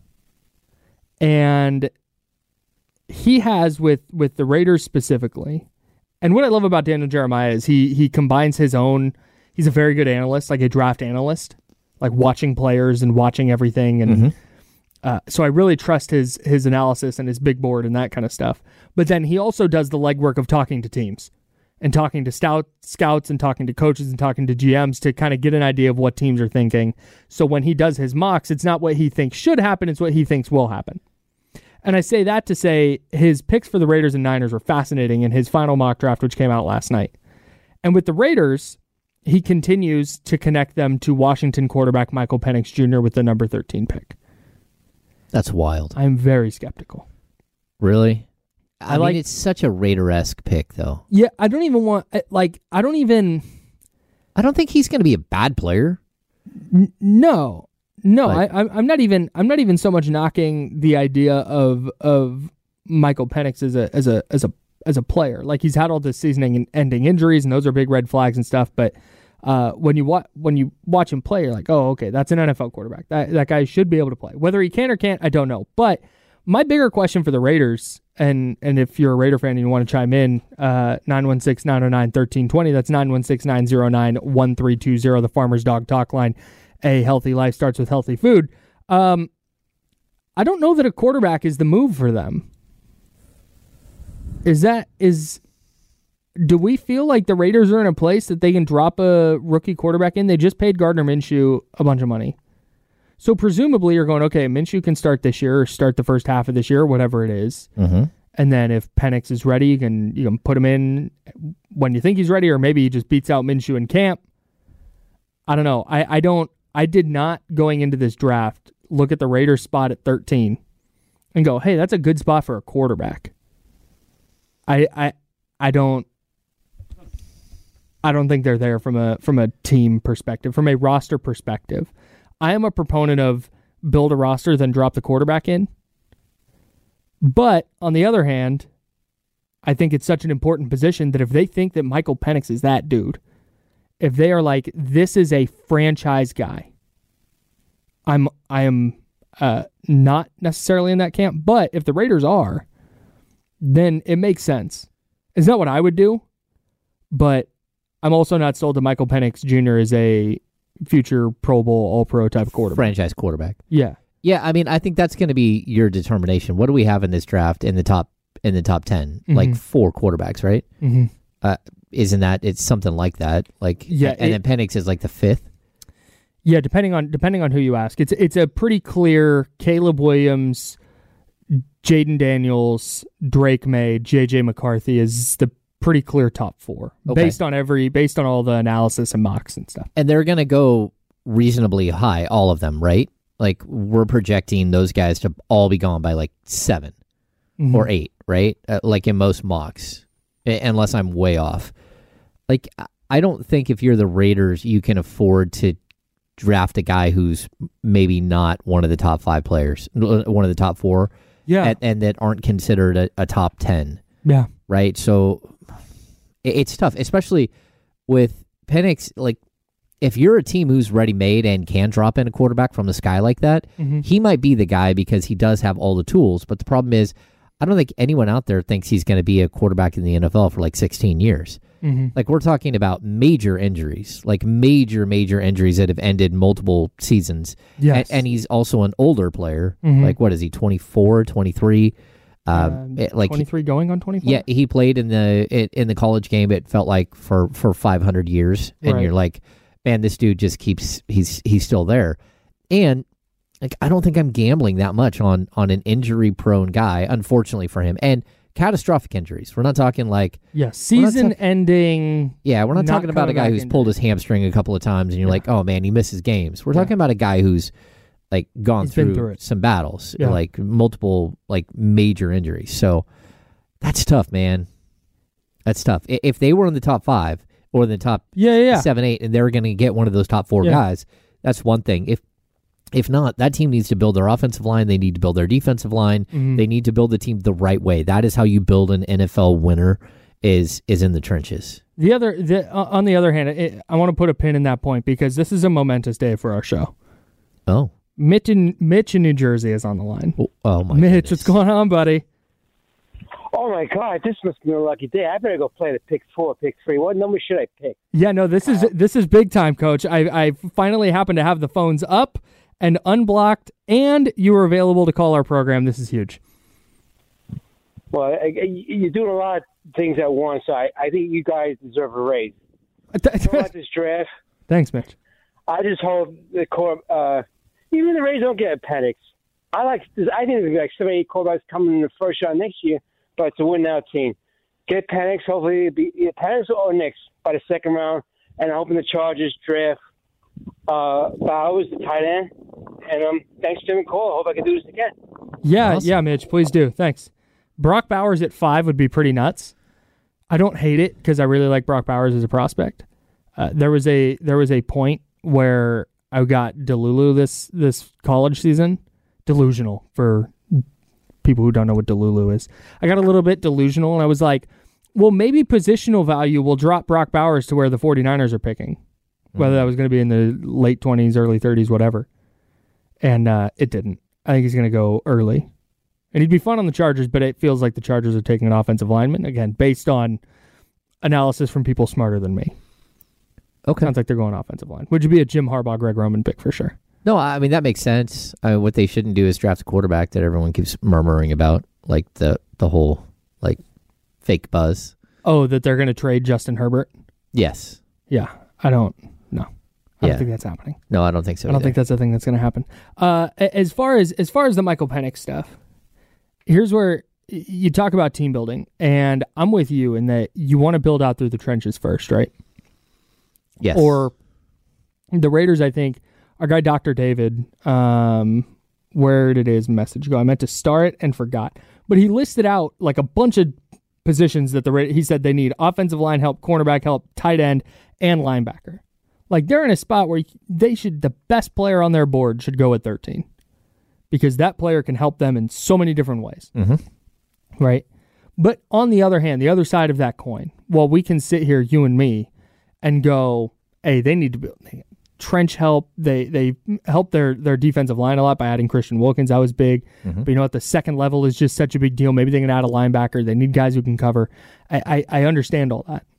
And he has, with, with the Raiders specifically, and what I love about Daniel Jeremiah is he he combines his own, he's a very good analyst, like a draft analyst, like watching players and watching everything. And mm-hmm. uh, so I really trust his his analysis and his big board and that kind of stuff. But then he also does the legwork of talking to teams and talking to stout, scouts and talking to coaches and talking to G Ms to kind of get an idea of what teams are thinking. So when he does his mocks, it's not what he thinks should happen, it's what he thinks will happen. And I say that to say his picks for the Raiders and Niners were fascinating in his final mock draft, which came out last night. And with the Raiders, he continues to connect them to Washington quarterback Michael Penix Junior with the number thirteen pick. That's wild. I'm very skeptical. Really? I, I mean, like it's such a Raider-esque pick, though. Yeah, I don't even want, like, I don't even... I don't think he's going to be a bad player. N- no. No, But- I, I'm not even. I'm not even so much knocking the idea of of Michael Penix as a as a as a as a player. Like, he's had all this season-ending injuries, and those are big red flags and stuff. But uh, when you wa- when you watch him play, you're like, oh, okay, that's an N F L quarterback. That that guy should be able to play. Whether he can or can't, I don't know. But my bigger question for the Raiders, and and if you're a Raider fan and you want to chime in, uh, nine one six, nine oh nine, one three two zero. That's nine one six, nine oh nine, one three two zero. The Farmer's Dog Talk line. A healthy life starts with healthy food. Um, I don't know that a quarterback is the move for them. Is that, is, do we feel like the Raiders are in a place that they can drop a rookie quarterback in? They just paid Gardner Minshew a bunch of money. So presumably you're going, okay, Minshew can start this year or start the first half of this year, whatever it is. Mm-hmm. And then if Penix is ready, you can, you can put him in when you think he's ready, or maybe he just beats out Minshew in camp. I don't know. I, I don't, I did not, going into this draft, look at the Raiders spot at thirteen and go, hey, that's a good spot for a quarterback. I I I don't I don't think they're there from a from a team perspective, from a roster perspective. I am a proponent of build a roster, then drop the quarterback in. But on the other hand, I think it's such an important position that if they think that Michael Penix is that dude, if they are like, this is a franchise guy, I'm I am uh, not necessarily in that camp. But if the Raiders are, then it makes sense. It's not what I would do, but I'm also not sold that Michael Penix Junior is a future Pro Bowl, All-Pro type of quarterback. Franchise quarterback. Yeah. Yeah, I mean, I think that's going to be your determination. What do we have in this draft in the top in the top ten? Mm-hmm. Like four quarterbacks, right? Mm-hmm. Uh, isn't that, it's something like that? Like, yeah, and it, then Penix is like the fifth? Yeah, depending on depending on who you ask. It's it's a pretty clear Caleb Williams, Jaden Daniels, Drake May, J J McCarthy is the pretty clear top four okay. based on every based on all the analysis and mocks and stuff. And they're going to go reasonably high, all of them, right? Like we're projecting those guys to all be gone by like seven mm-hmm. or eight, right? Uh, like in most mocks, unless I'm way off. Like I don't think if you're the Raiders, you can afford to draft a guy who's maybe not one of the top five players, one of the top four, yeah, and, and that aren't considered a, a top ten. Yeah, right. So it, it's tough, especially with Penix. Like if you're a team who's ready made and can drop in a quarterback from the sky like that, mm-hmm. he might be the guy because he does have all the tools. But the problem is, I don't think anyone out there thinks he's going to be a quarterback in the N F L for like sixteen years. Mm-hmm. Like we're talking about major injuries, like major, major injuries that have ended multiple seasons. Yes. And, and he's also an older player. Mm-hmm. Like what is he, twenty-four, twenty-three? Um, uh, it, like twenty-three going on twenty-four? Yeah, he played in the it, in the college game, it felt like for, for five hundred years. And right. you're like, man, this dude just keeps, he's he's still there. And like I don't think I'm gambling that much on on an injury-prone guy, unfortunately for him. And catastrophic injuries. We're not talking like yeah, season-ending. Yeah, we're not, not talking about a guy who's injury. pulled his hamstring a couple of times, and you're yeah. like, oh man, he misses games. We're yeah. talking about a guy who's like gone He's through, through some battles, yeah. like multiple like major injuries. So that's tough, man. That's tough. If they were in the top five or in the top yeah, yeah. seven, eight, and they're going to get one of those top four yeah. guys, that's one thing. If If not, that team needs to build their offensive line. They need to build their defensive line. Mm-hmm. They need to build the team the right way. That is how you build an N F L winner. Is is in the trenches. The other, the, uh, on the other hand, it, I want to put a pin in that point because this is a momentous day for our show. Oh, Mitch in Mitch in New Jersey is on the line. Oh, oh my Mitch, goodness. what's going on, buddy? Oh my God, this must be a lucky day. I better go play the pick four, pick three. What number should I pick? Yeah, no, this is this is big time, Coach. I I finally happen to have the phones up and unblocked, and you were available to call our program. This is huge. Well, I, I, you're doing a lot of things at once, so I, I think you guys deserve a raise. About this draft. Thanks, Mitch. I just hope the core, uh, even the Rays don't get a Penix. I like. I think there's like seven, eight quarterbacks coming in the first round next year, but it's a win now team. Get Penix. Hopefully, it'll be either Penix or Nix by the second round, and I'm hoping the Chargers draft uh, Bowers, the tight end. And um, thanks, Jimmy Cole. I hope I can do this again. Yeah, awesome. yeah, Mitch. Please do. Thanks. Brock Bowers at five would be pretty nuts. I don't hate it because I really like Brock Bowers as a prospect. Uh, there was a there was a point where I got Delulu this this college season. Delusional for people who don't know what Delulu is. I got a little bit delusional, and I was like, well, maybe positional value will drop Brock Bowers to where the 49ers are picking, whether that was going to be in the late twenties, early thirties, whatever. And uh, it didn't. I think he's going to go early. And he'd be fun on the Chargers, but it feels like the Chargers are taking an offensive lineman, again, based on analysis from people smarter than me. Okay. Sounds like they're going offensive line. Would you be a Jim Harbaugh, Greg Roman pick for sure? No, I mean, that makes sense. Uh, what they shouldn't do is draft a quarterback that everyone keeps murmuring about, like the, the whole like fake buzz. Oh, that they're going to trade Justin Herbert? Yes. Yeah, I don't, no. I yeah. don't think that's happening. No, I don't think so I don't either. think that's a thing that's going to happen. Uh, as far as as far as the Michael Penix stuff, here's where you talk about team building, and I'm with you in that you want to build out through the trenches first, right? Yes. Or the Raiders, I think, our guy Doctor David, um, where did his message go? I meant to star it and forgot. But he listed out like a bunch of positions that the Ra- he said they need: offensive line help, cornerback help, tight end, and linebacker. Like, they're in a spot where they should, the best player on their board should go at thirteen, because that player can help them in so many different ways. Mm-hmm. Right? But on the other hand, the other side of that coin, well, we can sit here, you and me, and go, hey, they need to be trench help. They they help their, their defensive line a lot by adding Christian Wilkins. That was big. Mm-hmm. But you know what? The second level is just such a big deal. Maybe they can add a linebacker. They need guys who can cover. I, I, I understand all that.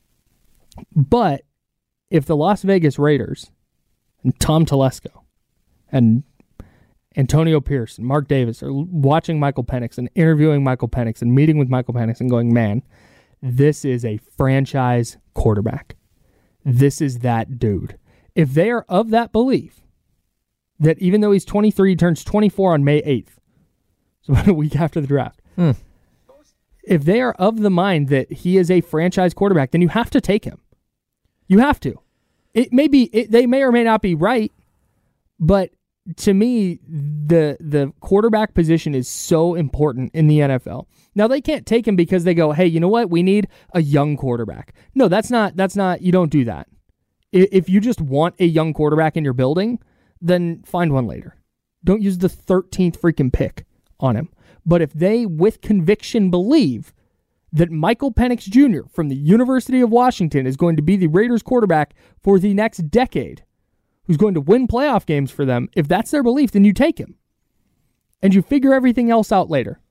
But if the Las Vegas Raiders and Tom Telesco and Antonio Pierce and Mark Davis are watching Michael Penix and interviewing Michael Penix and meeting with Michael Penix and going, man, this is a franchise quarterback. This is that dude. If they are of that belief that even though he's twenty-three, he turns twenty-four on May eighth, so a week after the draft, hmm. if they are of the mind that he is a franchise quarterback, then you have to take him. You have to. It may be, it, they may or may not be right, but to me, the the quarterback position is so important in the N F L. Now, they can't take him because they go, hey, you know what? We need a young quarterback. No, that's not, that's not, you don't do that. If you just want a young quarterback in your building, then find one later. Don't use the thirteenth freaking pick on him. But if they, with conviction, believe that Michael Penix Junior from the University of Washington is going to be the Raiders quarterback for the next decade, who's going to win playoff games for them, if that's their belief, then you take him. And you figure everything else out later.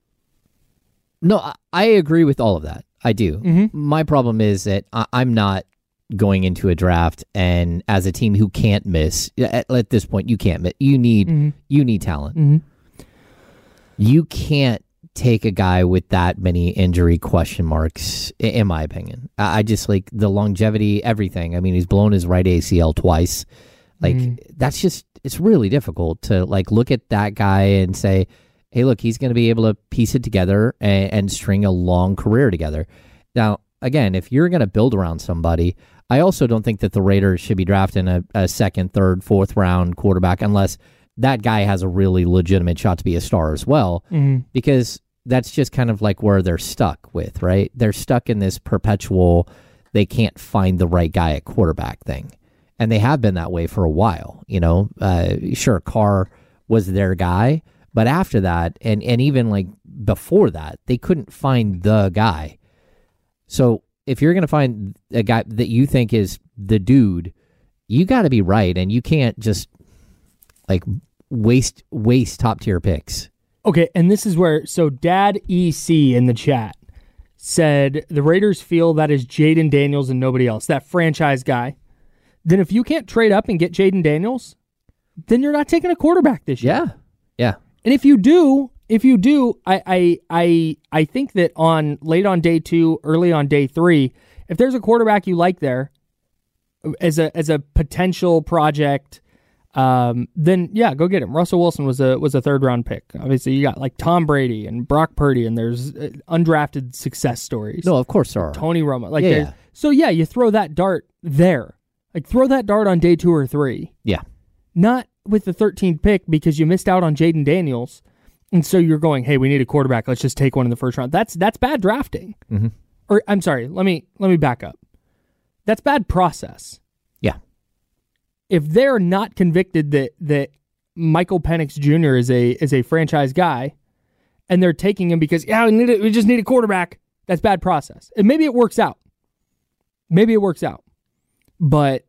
No, I agree with all of that. I do. Mm-hmm. My problem is that I'm not going into a draft, and as a team who can't miss, at, at this point, you can't miss. You need, mm-hmm. you need talent. Mm-hmm. You can't take a guy with that many injury question marks, in my opinion. I just like the longevity, everything. I mean, he's blown his right A C L twice. Like, mm-hmm. that's just, it's really difficult to like look at that guy and say, hey, look, he's going to be able to piece it together and, and string a long career together. Now, again, if you're going to build around somebody, I also don't think that the Raiders should be drafting a, a second, third, fourth round quarterback unless that guy has a really legitimate shot to be a star as well, mm-hmm. because that's just kind of like where they're stuck with, right? They're stuck in this perpetual, they can't find the right guy at quarterback thing. And they have been that way for a while, you know. Uh, sure, Carr was their guy, but after that, and, and even like before that, they couldn't find the guy. So if you're going to find a guy that you think is the dude, you got to be right, and you can't just like waste waste top tier picks. Okay, and this is where, so Dad E C in the chat said the Raiders feel that is Jaden Daniels and nobody else, that franchise guy. Then if you can't trade up and get Jaden Daniels, then you're not taking a quarterback this year. Yeah, yeah. And if you do, if you do, I I I I think that on late on day two, early on day three, if there's a quarterback you like there as a as a potential project, um, then yeah, go get him. Russell Wilson was a was a third round pick. Obviously, you got like Tom Brady and Brock Purdy, and there's uh, undrafted success stories. No, of course there are. Tony Romo, like yeah, yeah. So yeah, you throw that dart there. Like, throw that dart on day two or three. Yeah. Not with the thirteenth pick because you missed out on Jaden Daniels, and so you're going, hey, we need a quarterback. Let's just take one in the first round. That's that's bad drafting. Mm-hmm. Or I'm sorry, let me let me back up. That's bad process. Yeah. If they're not convicted that that Michael Penix Junior is a is a franchise guy, and they're taking him because yeah, we need a, we just need a quarterback. That's bad process. And maybe it works out. Maybe it works out. But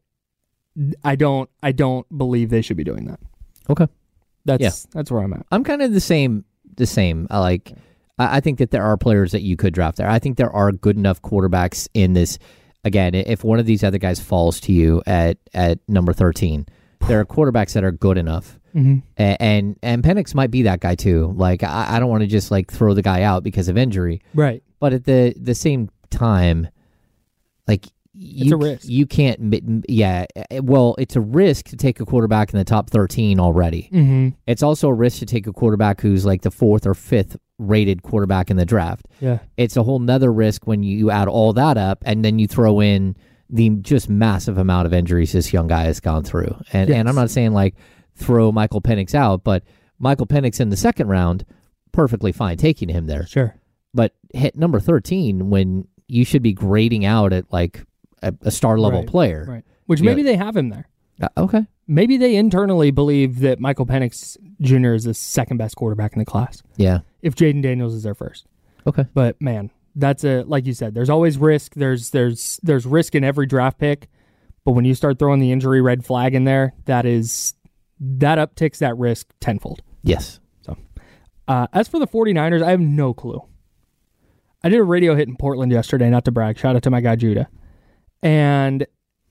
I don't I don't believe they should be doing that. Okay. That's yeah. that's where I'm at. I'm kind of the same the same. I like I, I think that there are players that you could draft there. I think there are good enough quarterbacks in this. Again, if one of these other guys falls to you at, at number thirteen, there are quarterbacks that are good enough. Mm-hmm. And, and and Penix might be that guy too. Like I, I don't want to just like throw the guy out because of injury. Right. But at the the same time, like It's you, a risk. You can't, yeah. Well, it's a risk to take a quarterback in the top thirteen already. Mm-hmm. It's also a risk to take a quarterback who's like the fourth or fifth rated quarterback in the draft. Yeah. It's a whole nother risk when you add all that up and then you throw in the just massive amount of injuries this young guy has gone through. And yes. and I'm not saying like throw Michael Penix out, but Michael Penix in the second round, perfectly fine taking him there. Sure. but hit number thirteen when you should be grading out at like a, a star level right, player. Right. Which You maybe know- they have him there. Uh, okay. Maybe they internally believe that Michael Penix Junior is the second best quarterback in the class. Yeah. If Jaden Daniels is their first. Okay. But man, that's a like you said, there's always risk. There's there's there's risk in every draft pick. But when you start throwing the injury red flag in there, that is that upticks that risk tenfold. Yes. So uh, as for the 49ers, I have no clue. I did a radio hit in Portland yesterday, not to brag. Shout out to my guy Judah. And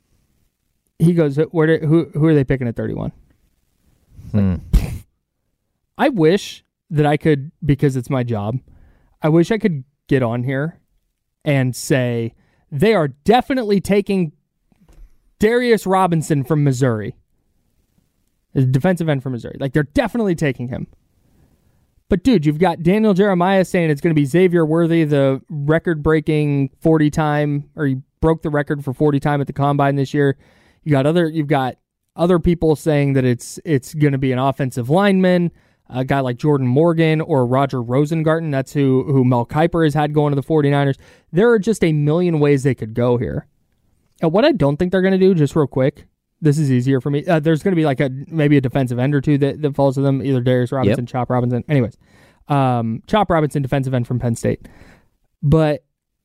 he goes, "Where? Do, who? Who are they picking at thirty-one?" Hmm. I wish that I could, because it's my job. I wish I could get on here and say they are definitely taking Darius Robinson from Missouri, the defensive end from Missouri. Like they're definitely taking him. But dude, you've got Daniel Jeremiah saying it's going to be Xavier Worthy, the record-breaking forty time, or he broke the record for forty time at the combine this year. You got other, you've got other people saying that it's it's going to be an offensive lineman, a guy like Jordan Morgan or Roger Rosengarten. That's who who Mel Kiper has had going to the 49ers. There are just a million ways they could go here. And what I don't think they're going to do, just real quick, this is easier for me. Uh, there's going to be like a maybe a defensive end or two that, that falls to them, either Darius Robinson, Yep. Chop Robinson. Anyways, um, Chop Robinson, defensive end from Penn State. But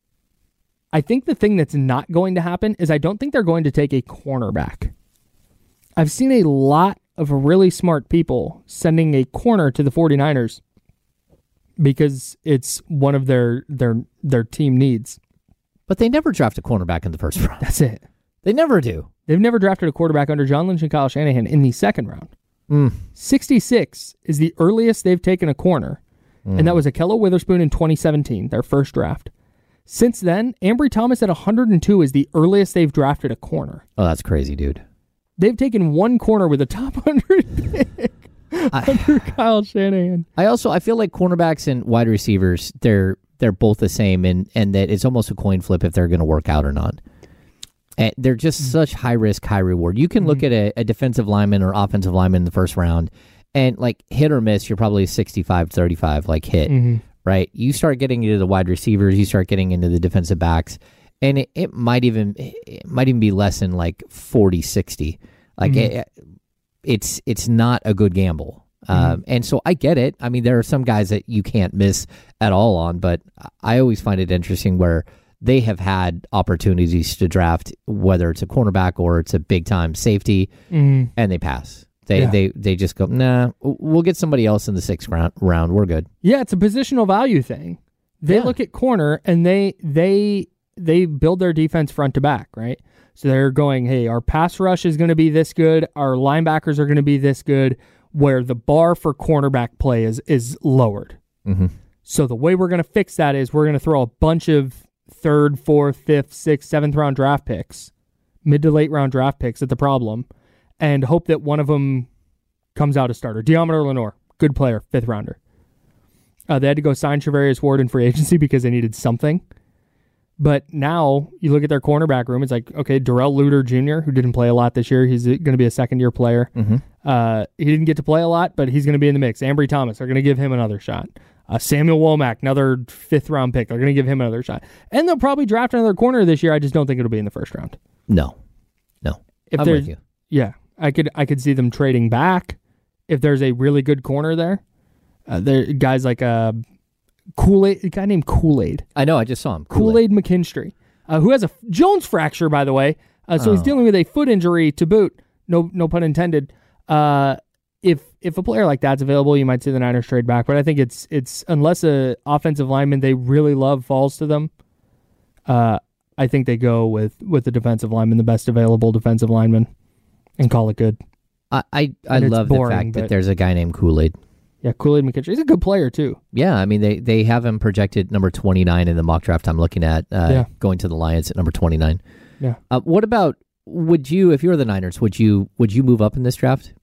I think the thing that's not going to happen is I don't think they're going to take a cornerback. I've seen a lot of really smart people sending a corner to the 49ers because it's one of their their their team needs. But they never draft a cornerback in the first round. That's it. They never do. They've never drafted a quarterback under John Lynch and Kyle Shanahan in the second round. Mm. sixty-six is the earliest they've taken a corner, mm. and that was Akello Witherspoon in twenty seventeen, their first draft. Since then, Ambry Thomas at one hundred two is the earliest they've drafted a corner. Oh, that's crazy, dude. They've taken one corner with a top one hundred pick I, under Kyle Shanahan. I also I feel like cornerbacks and wide receivers, they're they're both the same, and, and that it's almost a coin flip if they're going to work out or not. And they're just mm-hmm. such high risk, high reward. You can mm-hmm. look at a, a defensive lineman or offensive lineman in the first round, and like hit or miss, you're probably sixty-five thirty-five, like hit. Mm-hmm. Right, you start getting into the wide receivers, you start getting into the defensive backs, and it, it might even it might even be less than like forty sixty. Like mm-hmm. it, it's it's not a good gamble, mm-hmm. um, and so I get it. I mean, there are some guys that you can't miss at all on, but I always find it interesting where they have had opportunities to draft, whether it's a cornerback or it's a big time safety, mm-hmm. and they pass. They, yeah. they they just go, nah, we'll get somebody else in the sixth round. round. We're good. Yeah, it's a positional value thing. They yeah. look at corner and they they they build their defense front to back, right? So they're going, hey, our pass rush is going to be this good. Our linebackers are going to be this good, where the bar for cornerback play is is lowered. Mm-hmm. So the way we're going to fix that is we're going to throw a bunch of third, fourth, fifth, sixth, seventh round draft picks, mid to late round draft picks at the problem, and hope that one of them comes out a starter. Deommodore Lenoir, good player, fifth rounder. Uh, they had to go sign Charvarius Ward in free agency because they needed something. But now you look at their cornerback room, it's like, okay, Darrell Luter Junior, who didn't play a lot this year, he's going to be a second-year player. Mm-hmm. Uh, he didn't get to play a lot, but he's going to be in the mix. Ambry Thomas, they're going to give him another shot. Uh, Samuel Womack, another fifth-round pick, they're going to give him another shot. And they'll probably draft another corner this year. I just don't think it'll be in the first round. No. No. If I'm with you. Yeah. I could I could see them trading back if there's a really good corner there. Uh, there guys like uh, Kool-Aid, a guy named Kool-Aid. I know, I just saw him. Kool-Aid, Kool-Aid McKinstry, uh, who has a Jones fracture, by the way. Uh, so oh. he's dealing with a foot injury to boot. No, no pun intended. Uh, if if a player like that's available, you might see the Niners trade back. But I think it's it's unless a offensive lineman they really love falls to them. Uh, I think they go with with the defensive lineman, the best available defensive lineman, and call it good. I I, I love boring, the fact that there's a guy named Kool-Aid. Yeah, Kool-Aid McKinstry. He's a good player, too. Yeah, I mean, they, they have him projected number twenty-nine in the mock draft I'm looking at, uh, yeah. going to the Lions at number twenty-nine. Yeah. Uh, what about, would you, if you were the Niners, would you would you move up in this draft?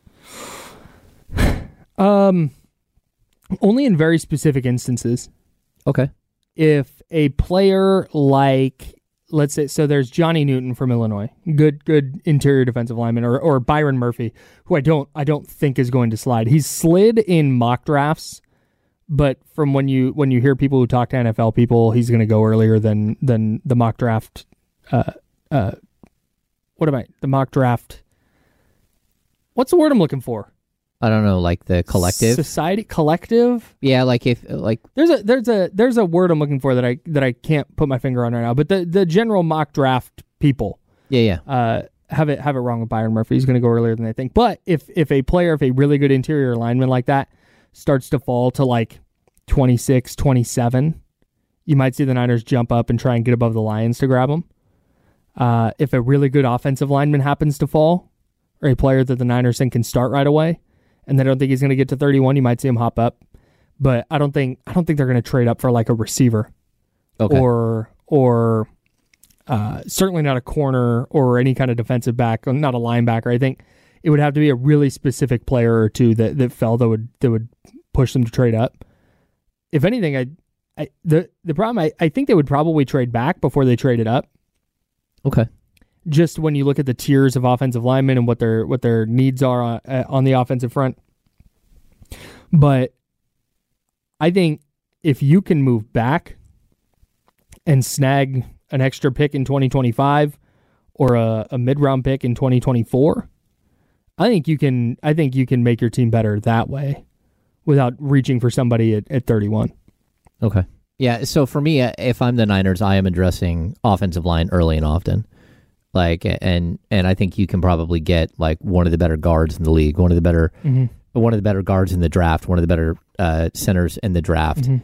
um, Only in very specific instances. Okay. If a player like, let's say, so there's Johnny Newton from Illinois, good good interior defensive lineman, or or Byron Murphy, who I don't I don't think is going to slide. He's slid in mock drafts but from when you when you hear people who talk to N F L people, he's going to go earlier than than the mock draft. Uh, uh, what am I? The mock draft. What's the word I'm looking for? I don't know, like the collective society collective. Yeah, like if like there's a there's a there's a word I'm looking for that I that I can't put my finger on right now. But the, the general mock draft people, yeah, yeah, uh, have it have it wrong with Byron Murphy. He's going to go earlier than they think. But if if a player, if a really good interior lineman like that starts to fall to like twenty-six, twenty-seven, you might see the Niners jump up and try and get above the Lions to grab him. Uh, if a really good offensive lineman happens to fall, or a player that the Niners think can start right away, and they don't think he's going to get to thirty-one, you might see him hop up. But I don't think I don't think they're going to trade up for like a receiver, okay. or or uh, certainly not a corner or any kind of defensive back, not a linebacker. I think it would have to be a really specific player or two that, that fell that would that would push them to trade up. If anything, I, I the the problem I, I think they would probably trade back before they traded up. Okay. Just when you look at the tiers of offensive linemen and what their what their needs are on, uh, on the offensive front. But I think if you can move back and snag an extra pick in twenty twenty-five or a, a mid-round pick in twenty twenty-four, I think you can I think you can make your team better that way without reaching for somebody at, at thirty-one. Okay. Yeah, so for me, if I'm the Niners, I am addressing offensive line early and often. Like, and and I think you can probably get like one of the better guards in the league, one of the better, mm-hmm. one of the better guards in the draft, one of the better uh, centers in the draft mm-hmm.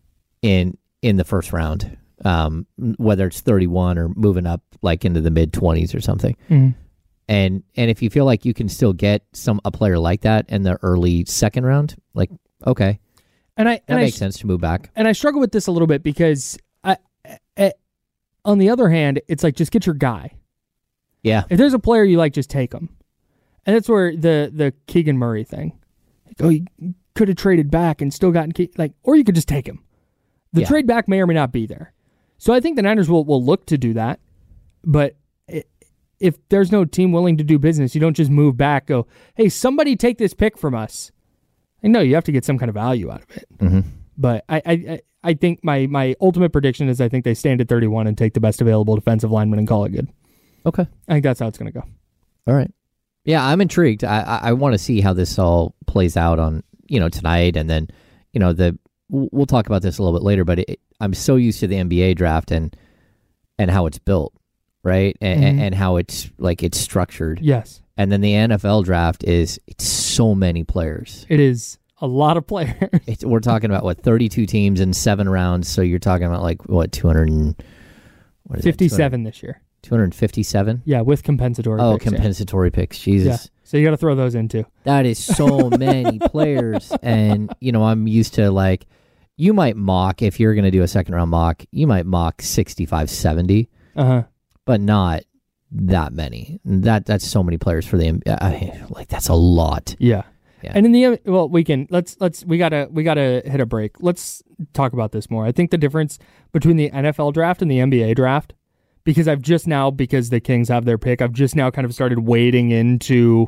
in in the first round, um, whether it's thirty-one or moving up like into the mid twenties or something. Mm-hmm. And and if you feel like you can still get some a player like that in the early second round, like okay, and I that and makes I, sense to move back. And I struggle with this a little bit because I, I, on the other hand, it's like just get your guy. Yeah. If there's a player you like, just take him. And that's where the the Keegan Murray thing. Like, oh, you could have traded back and still gotten Ke- like, or you could just take him. The yeah. trade back may or may not be there. So I think the Niners will, will look to do that. But it, if there's no team willing to do business, you don't just move back, go, hey, somebody take this pick from us. And no, you have to get some kind of value out of it. Mm-hmm. But I, I I think my, my ultimate prediction is I think they stand at thirty-one and take the best available defensive lineman and call it good. Okay. I think that's how it's going to go. All right. Yeah, I'm intrigued. I I, I want to see how this all plays out on, you know, tonight. And then, you know, the we'll talk about this a little bit later, but it, I'm so used to the N B A draft and and how it's built, right? And, mm-hmm. and how it's like it's structured. Yes. And then the N F L draft is it's so many players. It is a lot of players. It's, we're talking about, what, thirty-two teams in seven rounds. So you're talking about like, what, two hundred and, what is fifty-seven this year. two hundred fifty-seven? Yeah, with compensatory oh, picks. Oh, compensatory yeah. picks. Jesus. Yeah. So you got to throw those in too. That is so many players. And, you know, I'm used to like, you might mock, if you're going to do a second round mock, you might mock sixty-five, seventy, uh-huh. but not that many. That That's so many players for the, I mean, like, that's a lot. Yeah. Yeah. And in the, well, we can, let's, let's, we gotta, we gotta hit a break. Let's talk about this more. I think the difference between the N F L draft and the N B A draft, because I've just now, because the Kings have their pick, I've just now kind of started wading into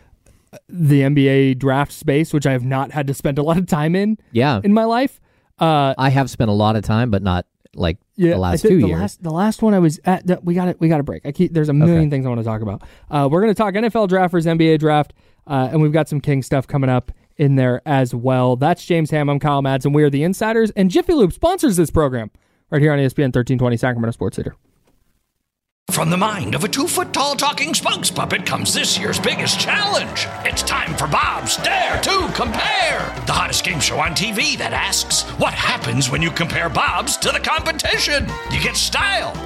the N B A draft space, which I have not had to spend a lot of time in yeah. in my life. Uh, I have spent a lot of time, but not like yeah, the last I two the years. Last, the last one I was at, the, we got it. We got a break. I keep, there's a million okay. things I want to talk about. Uh, we're going to talk N F L draft versus N B A draft, uh, and we've got some King stuff coming up in there as well. That's James Ham. I'm Kyle Madsen. We are the Insiders, and Jiffy Lube sponsors this program right here on E S P N thirteen twenty Sacramento Sports Leader. From the mind of a two-foot-tall talking spokes puppet comes this year's biggest challenge. It's time for Bob's Dare to Compare, the hottest game show on T V that asks, what happens when you compare Bob's to the competition? You get style.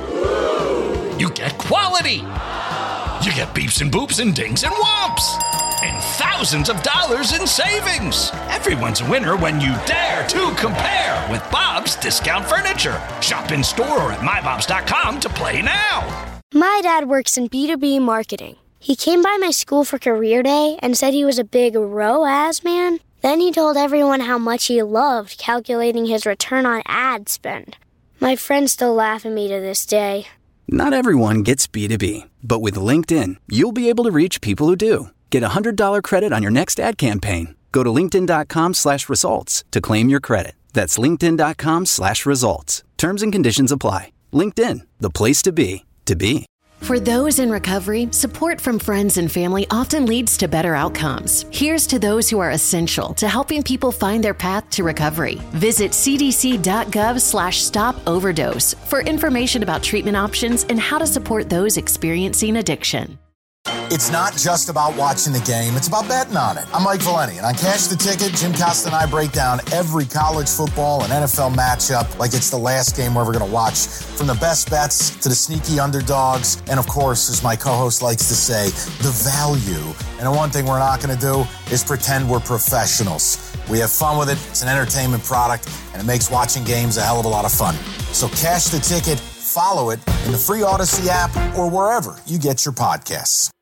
You get quality. You get beeps and boops and dings and whomps. And thousands of dollars in savings. Everyone's a winner when you dare to compare with Bob's Discount Furniture. Shop in store or at my bobs dot com to play now. My dad works in B two B marketing. He came by my school for career day and said he was a big R O A S man. Then he told everyone how much he loved calculating his return on ad spend. My friends still laugh at me to this day. Not everyone gets B two B, but with LinkedIn, you'll be able to reach people who do. Get a one hundred dollars credit on your next ad campaign. Go to linkedin.com slash results to claim your credit. That's linkedin.com slash results. Terms and conditions apply. LinkedIn, the place to be, to be. For those in recovery, support from friends and family often leads to better outcomes. Here's to those who are essential to helping people find their path to recovery. Visit cdc.gov slash stop overdose for information about treatment options and how to support those experiencing addiction. It's not just about watching the game, it's about betting on it. I'm Mike Valeni, and on Cash the Ticket, Jim Costa and I break down every college football and N F L matchup like it's the last game we're ever going to watch. From the best bets to the sneaky underdogs, and of course, as my co-host likes to say, the value. And the one thing we're not going to do is pretend we're professionals. We have fun with it, it's an entertainment product, and it makes watching games a hell of a lot of fun. So Cash the Ticket, follow it in the free Odyssey app or wherever you get your podcasts.